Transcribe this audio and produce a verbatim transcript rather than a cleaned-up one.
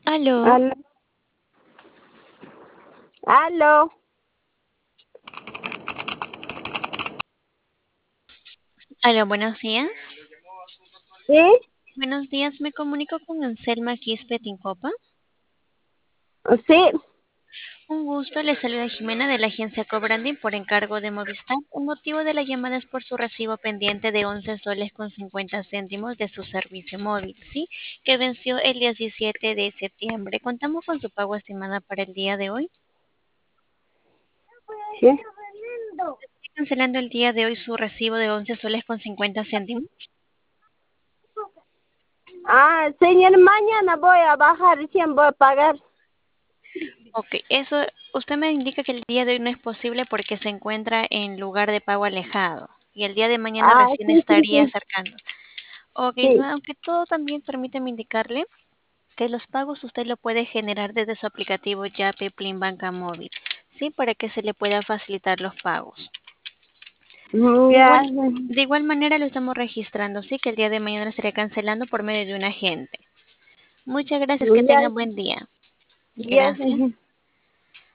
Aló, Aló, aló, aló, buenos días. ¿sí? Buenos días, me comunico con Anselma Quispe Tincopa. Sí, Un gusto, le saluda Jimena de la agencia Cobranding por encargo de Movistar. El motivo de la llamada es por su recibo pendiente de once soles con cincuenta céntimos de su servicio móvil, ¿sí? Que venció el diecisiete de septiembre. ¿Contamos con su pago estimada para el día de hoy? sí. ¿Está cancelando el día de hoy su recibo de once soles con cincuenta céntimos? Ah, señor, mañana voy a bajar, recién voy a pagar. Ok, eso, usted me indica que el día de hoy no es posible porque se encuentra en lugar de pago alejado y el día de mañana Ah, recién sí, sí, estaría sí, acercando. Ok, no, sí. aunque todo también permíteme indicarle que los pagos usted lo puede generar desde su aplicativo Yape Plin Banca Móvil, ¿sí? Para que se le pueda facilitar los pagos. Mm, De ya, igual, de igual manera lo estamos registrando, ¿sí? Que el día de mañana estaría cancelando por medio de un agente. Muchas gracias, que ya, tenga buen día. ya, Gracias.